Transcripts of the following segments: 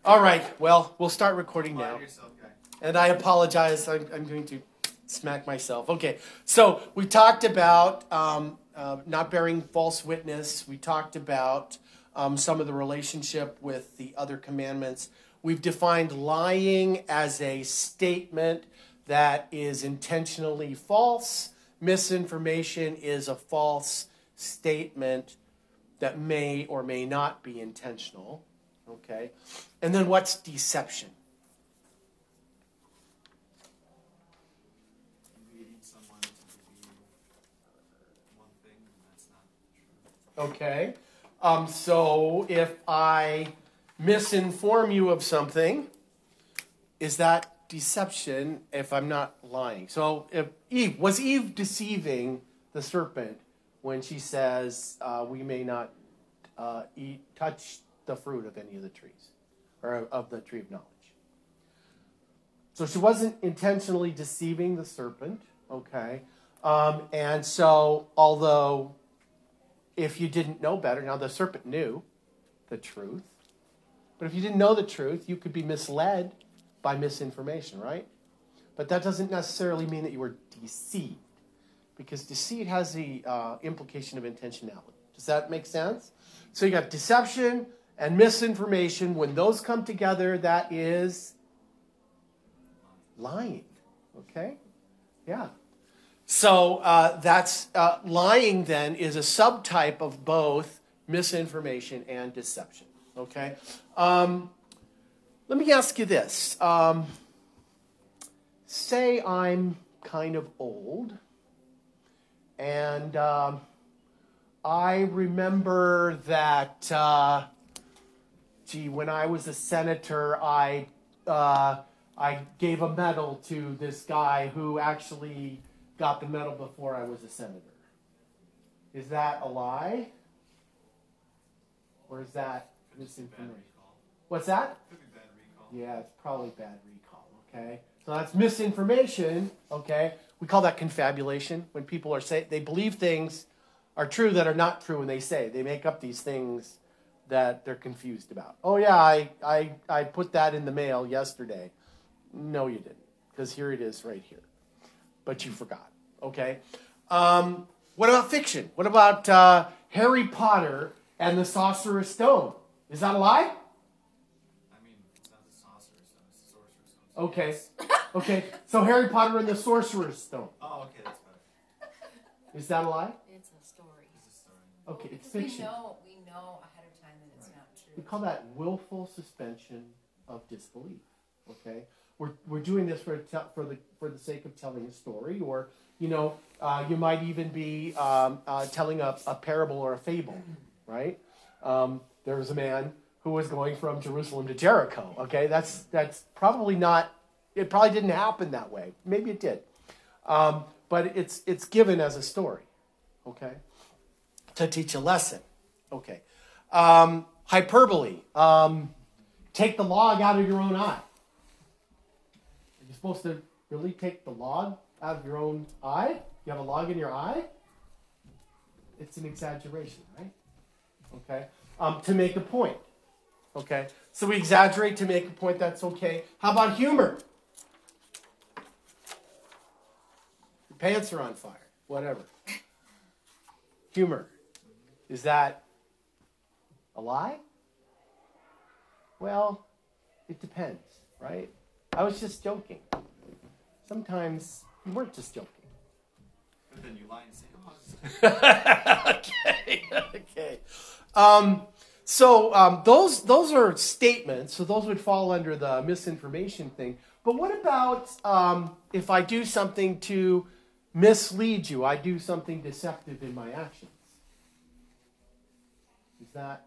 All right, well, we'll start recording now. Yourself, guy. And I apologize, I'm going to smack myself. Okay, so we talked about not bearing false witness. We talked about some of the relationship with the other commandments. We've defined lying as a statement that is intentionally false. Misinformation is a false statement that may or may not be intentional. Okay, and then what's deception? Leading someone to believe one thing and that's not true. Okay, so if I misinform you of something, is that deception if I'm not lying? So if was Eve deceiving the serpent when she says we may not touch the fruit of any of the trees, or of the tree of knowledge? So she wasn't intentionally deceiving the serpent, okay? And so, although if you didn't know better, now the serpent knew the truth, but if you didn't know the truth, you could be misled by misinformation, right? But that doesn't necessarily mean that you were deceived, because deceit has the implication of intentionality. Does that make sense? So you got deception and misinformation. When those come together, that is lying. Okay? Yeah. So that's lying then is a subtype of both misinformation and deception. Okay? Let me ask you this. Say I'm kind of old, and I remember that, when I was a senator, I gave a medal to this guy who actually got the medal before I was a senator. Is that a lie? Or is that misinformation? What's that? Could be bad recall. Yeah, it's probably bad recall, okay? So that's misinformation, okay? We call that confabulation, when people they believe things are true that are not true when they say. They make up these things that they're confused about. Oh yeah, I put that in the mail yesterday. No, you didn't, because here it is right here. But you forgot, okay? What about fiction? What about Harry Potter and the Sorcerer's Stone? Is that a lie? I mean, it's not the Sorcerer's Stone, it's the Sorcerer's Stone. Okay, okay. So Harry Potter and the Sorcerer's Stone. Oh, okay, that's better. Is that a lie? It's a story. It's a story. Okay, it's Because fiction. we know ahead of time that it's not true. We call that willful suspension of disbelief. Okay, we're doing this for the sake of telling a story, or you might even be telling a parable or a fable, right? There was a man who was going from Jerusalem to Jericho. Okay, that's probably not. It probably didn't happen that way. Maybe it did, but it's given as a story. Okay, to teach a lesson. Okay. Hyperbole. Take the log out of your own eye. Are you supposed to really take the log out of your own eye? You have a log in your eye? It's an exaggeration, right? Okay. To make a point. Okay. So we exaggerate to make a point. That's okay. How about humor? Your pants are on fire. Whatever. Humor. Is that a lie? Well, it depends, right? I was just joking. Sometimes you weren't just joking. But then you lie and say, oh, Okay. So those are statements. So those would fall under the misinformation thing. But what about if I do something to mislead you? I do something deceptive in my actions. Is that?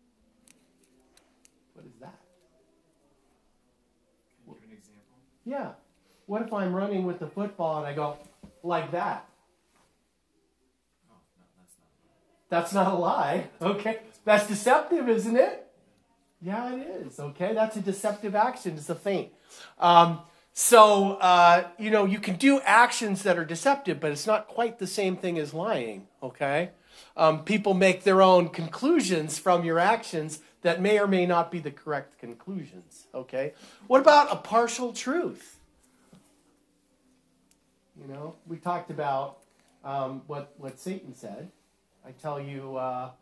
What is that? Can you give an example? Yeah. What if I'm running with the football and I go like that? Oh, no, that's not. That's not a lie. Okay. That's deceptive, isn't it? Yeah, it is. Okay. That's a deceptive action. It's a feint. You can do actions that are deceptive, but it's not quite the same thing as lying. Okay. People make their own conclusions from your actions that may or may not be the correct conclusions. Okay? What about a partial truth? You know, we talked about what Satan said. I tell you,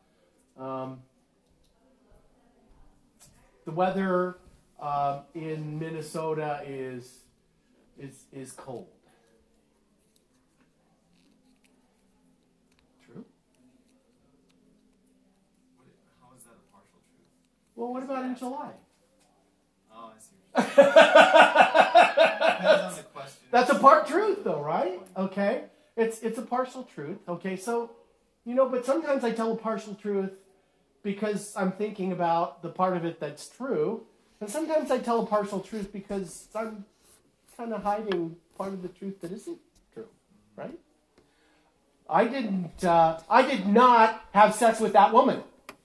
the weather in Minnesota is cold. True. How is that a partial truth? Well, what about in July? Oh, I see. Depends on the question. That's a part truth, though, right? Okay, it's a partial truth. Okay, so but sometimes I tell a partial truth because I'm thinking about the part of it that's true, and sometimes I tell a partial truth because I'm kind of hiding part of the truth that isn't true, right? I did not have sex with that woman,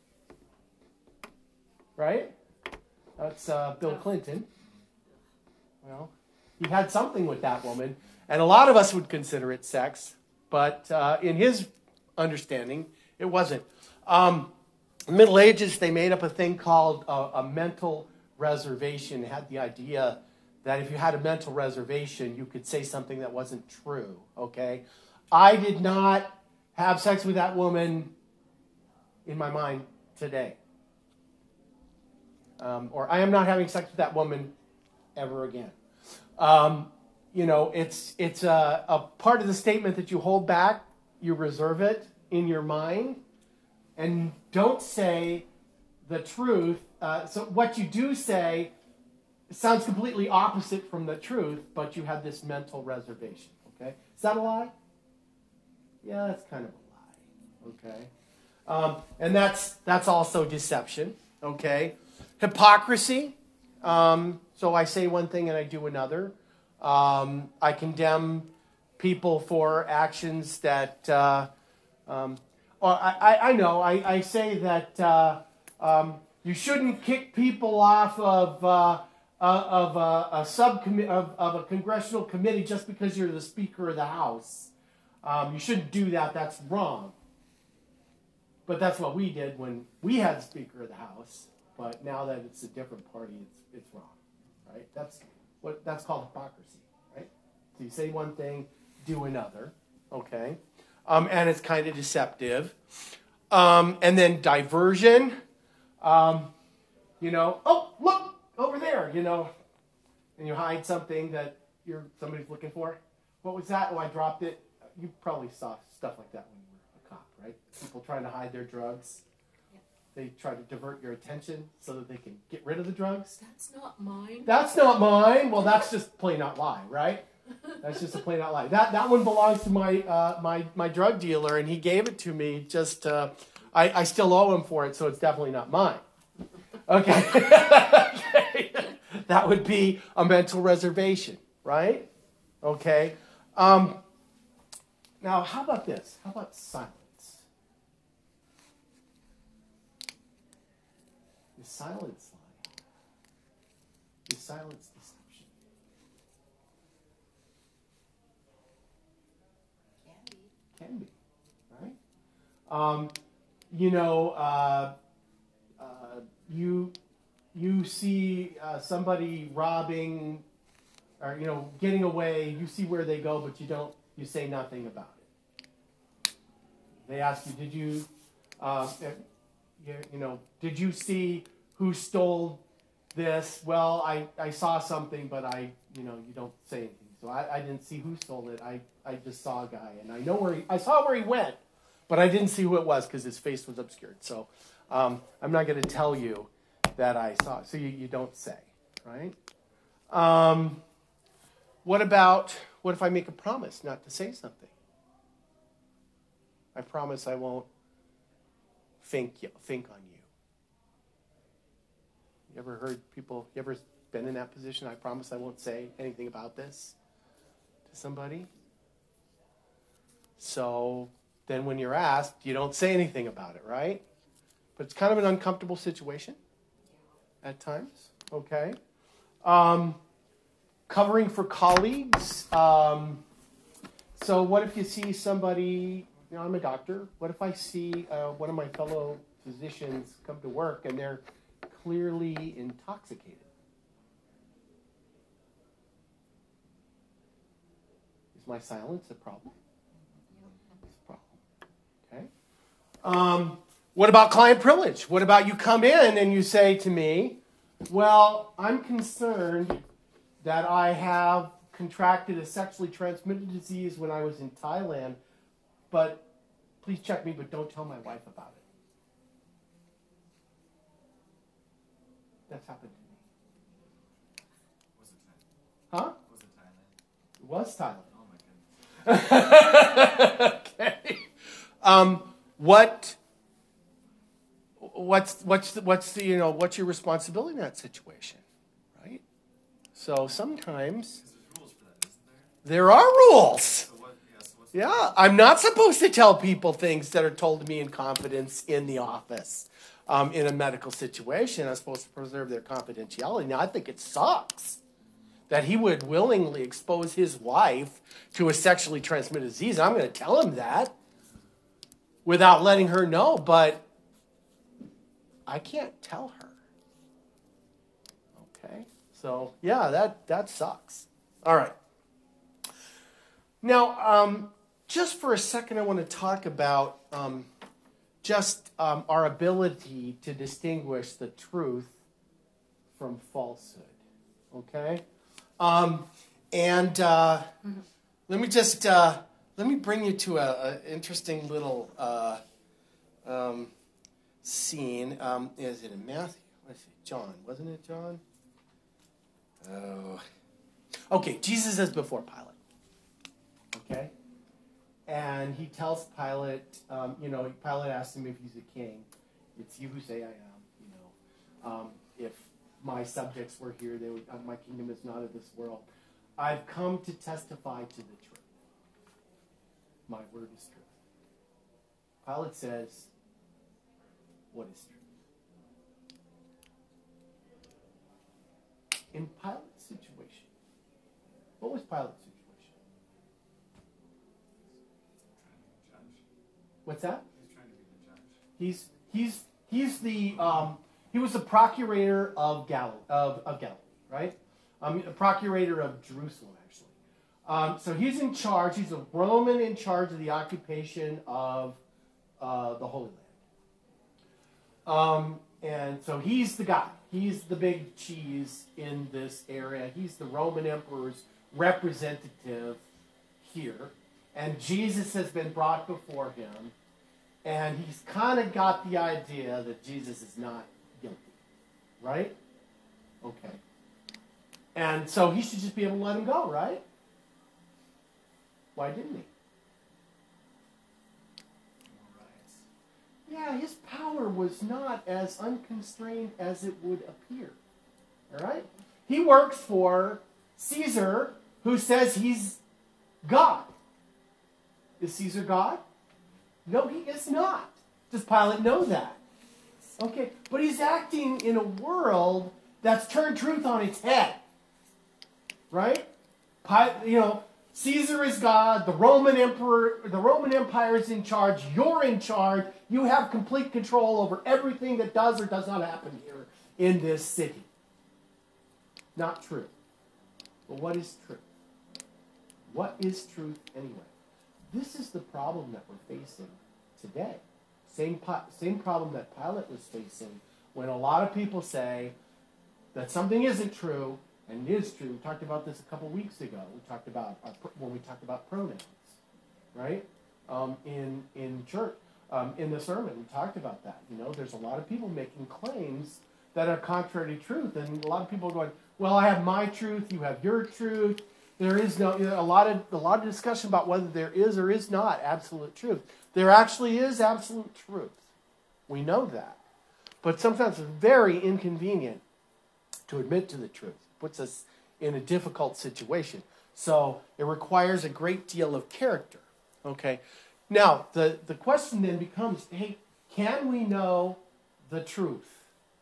right? That's Bill Clinton. Well, he had something with that woman, and a lot of us would consider it sex, but in his understanding, it wasn't. In the Middle Ages, they made up a thing called a mental reservation. It had the idea that if you had a mental reservation, you could say something that wasn't true, okay? I did not have sex with that woman in my mind today. Or I am not having sex with that woman ever again. It's a part of the statement that you hold back, you reserve it in your mind, and don't say the truth. So what you do say sounds completely opposite from the truth, but you have this mental reservation. Okay, is that a lie? Yeah, that's kind of a lie. Okay, and that's also deception. Okay, hypocrisy. So I say one thing and I do another. I condemn people for actions that. I know. I say that you shouldn't kick people off of a subcommittee of a congressional committee just because you're the Speaker of the House. You shouldn't do that. That's wrong. But that's what we did when we had the Speaker of the House. But now that it's a different party, it's wrong, right? That's called hypocrisy, right? So you say one thing, do another, okay? And it's kind of deceptive. And then diversion. Oh, look over there, and you hide something that somebody's looking for. What was that? Oh, I dropped it. You probably saw stuff like that when you were a cop, right? People trying to hide their drugs. They try to divert your attention so that they can get rid of the drugs. That's not mine. That's not mine. Well, that's just plain out lie, right? That's just a plain out lie. That one belongs to my drug dealer, and he gave it to me. Just I still owe him for it, so it's definitely not mine. Okay. Okay. That would be a mental reservation, right? Okay. Now, how about this? How about silence? Is silence lying? Is silence deception? Can be, right? You see somebody robbing or getting away. You see where they go, but you say nothing about it. They ask you, did you see who stole this? Well, I saw something, but you don't say anything. So I didn't see who stole it. I just saw a guy, and I saw where he went, but I didn't see who it was because his face was obscured. So I'm not going to tell you that I saw it. So you don't say, right? What if I make a promise not to say something? I promise I won't think on you. You ever heard people, you ever been in that position? I promise I won't say anything about this to somebody. So then when you're asked, you don't say anything about it, right? But it's kind of an uncomfortable situation at times, okay? Covering for colleagues. So what if you see somebody, I'm a doctor. What if I see one of my fellow physicians come to work and they're clearly intoxicated? Is my silence a problem? It's a problem. Okay. What about client privilege? What about you come in and you say to me, well, I'm concerned that I have contracted a sexually transmitted disease when I was in Thailand, but please check me, but don't tell my wife about it. That's happened to me. Was it Thailand? Huh? Was it Thailand? It was Thailand. Oh my goodness. Okay. What's your responsibility in that situation, right? So sometimes Because there's rules for that, isn't there? there are rules. So what? Yes. What's Yeah, I'm not supposed to tell people things that are told to me in confidence in the office. In a medical situation, I'm supposed to preserve their confidentiality. Now, I think it sucks that he would willingly expose his wife to a sexually transmitted disease. I'm going to tell him that without letting her know, but I can't tell her. Okay? So, yeah, that sucks. All right. Now, just for a second, I want to talk about our ability to distinguish the truth from falsehood. Okay? Let me bring you to an interesting little scene. Is it in Matthew? Let's see, John. Wasn't it John? Oh. Okay, Jesus is before Pilate. Okay? And he tells Pilate, Pilate asks him if he's a king. It's you who say I am, if my subjects were here, they would, my kingdom is not of this world. I've come to testify to the truth. My word is truth. Pilate says, what is truth? In Pilate's situation, what was Pilate's situation? What's that? He's trying to be the judge. He was the procurator of Galilee, right? A procurator of Jerusalem, actually. So he's in charge. He's a Roman in charge of the occupation of the Holy Land. And so he's the guy. He's the big cheese in this area. He's the Roman emperor's representative here. And Jesus has been brought before him. And he's kind of got the idea that Jesus is not guilty. Right? Okay. And so he should just be able to let him go, right? Why didn't he? More riots. Yeah, his power was not as unconstrained as it would appear. All right? He works for Caesar, who says he's God. Is Caesar God? No, he is not. Does Pilate know that? Okay, but he's acting in a world that's turned truth on its head. Right? Caesar is God, the Roman Empire is in charge, you're in charge, you have complete control over everything that does or does not happen here in this city. Not true. But what is truth? What is truth anyway? This is the problem that we're facing today. Same problem that Pilate was facing when a lot of people say that something isn't true and it is true. We talked about this a couple weeks ago. When we talked about pronouns, right? In church, in the sermon, we talked about that. There's a lot of people making claims that are contrary to truth, and a lot of people are going, "Well, I have my truth, you have your truth." There is a lot of discussion about whether there is or is not absolute truth. There actually is absolute truth. We know that. But sometimes it's very inconvenient to admit to the truth. It puts us in a difficult situation. So it requires a great deal of character. Okay. Now, the question then becomes, hey, can we know the truth?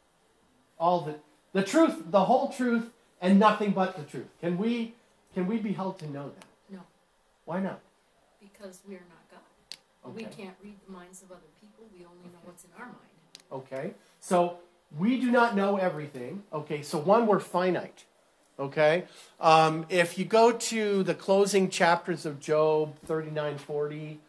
The truth, the whole truth, and nothing but the truth. Can we be held to know that? No, Why not? because we are not God. Okay. We can't read the minds of other people. We only know what's in our mind. Okay. So we do not know everything. Okay, so one, we're finite. Okay, if you go to the closing chapters of Job 39, 40,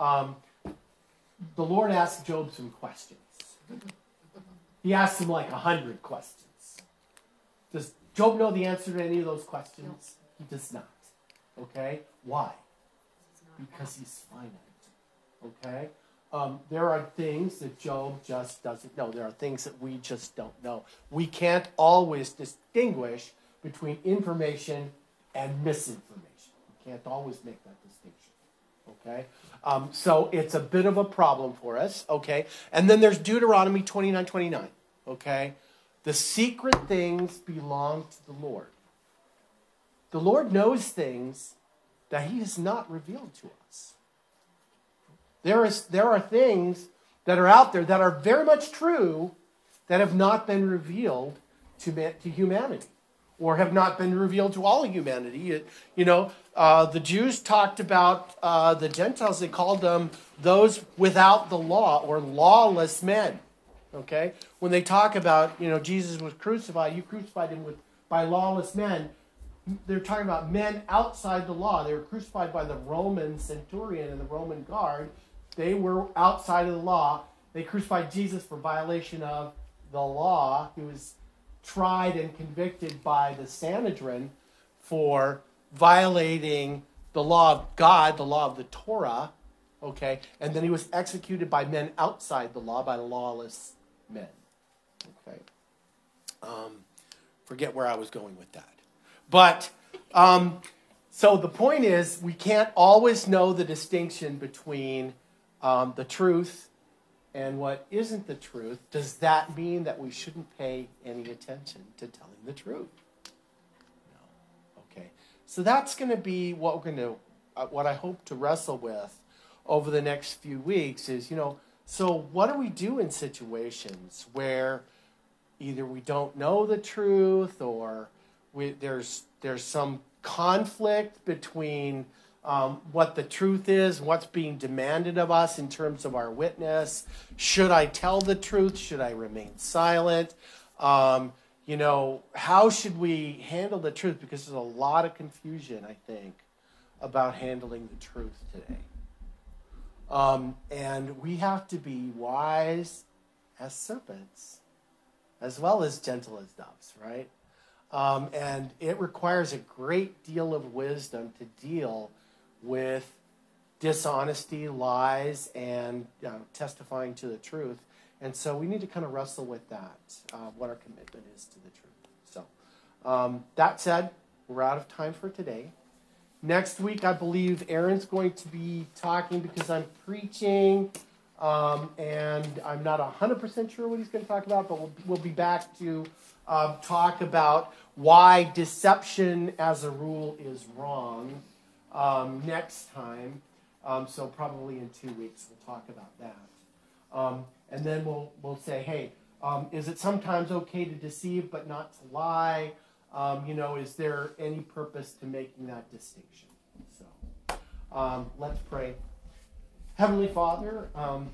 the Lord asked Job some questions. He asked him like 100 questions. Does Job know the answer to any of those questions? He does not. Okay, why? Because he's finite. Okay? There are things that Job just doesn't know. There are things that we just don't know. We can't always distinguish between information and misinformation. We can't always make that distinction. Okay? So it's a bit of a problem for us. Okay? And then there's Deuteronomy 29:29. Okay? The secret things belong to the Lord. The Lord knows things that he has not revealed to us. There are things that are out there that are very much true that have not been revealed to humanity, or have not been revealed to all humanity. The Jews talked about the Gentiles. They called them those without the law, or lawless men. Okay, when they talk about Jesus was crucified, you crucified him by lawless men. They're talking about men outside the law. They were crucified by the Roman centurion and the Roman guard. They were outside of the law. They crucified Jesus for violation of the law. He was tried and convicted by the Sanhedrin for violating the law of God, the law of the Torah. Okay, and then he was executed by men outside the law, by lawless men. Okay, forget where I was going with that. But, so the point is, we can't always know the distinction between the truth and what isn't the truth. Does that mean that we shouldn't pay any attention to telling the truth? No. Okay. So that's going to be what what I hope to wrestle with over the next few weeks is, so what do we do in situations where either we don't know the truth, or there's some conflict between what the truth is, what's being demanded of us in terms of our witness. Should I tell the truth? Should I remain silent? How should we handle the truth? Because there's a lot of confusion, I think, about handling the truth today. And we have to be wise as serpents, as well as gentle as doves, right? And it requires a great deal of wisdom to deal with dishonesty, lies, and testifying to the truth. And so we need to kind of wrestle with that, what our commitment is to the truth. So that said, we're out of time for today. Next week, I believe Aaron's going to be talking because I'm preaching, and I'm not 100% sure what he's going to talk about, but we'll be back to talk about why deception as a rule is wrong next time. So probably in 2 weeks we'll talk about that. And then we'll say, hey, is it sometimes okay to deceive but not to lie? Is there any purpose to making that distinction? So let's pray. Heavenly Father,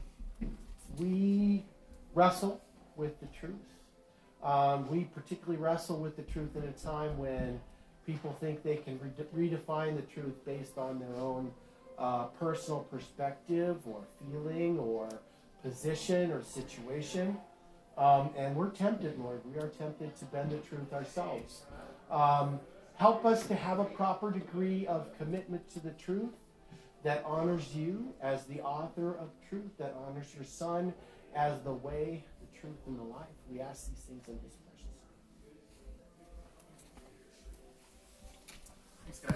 we wrestle with the truth. We particularly wrestle with the truth in a time when people think they can redefine the truth based on their own personal perspective or feeling or position or situation. And we're tempted, Lord. We are tempted to bend the truth ourselves. Help us to have a proper degree of commitment to the truth that honors you as the author of truth, that honors your Son as the way, the truth, and the life. We ask these things in his precious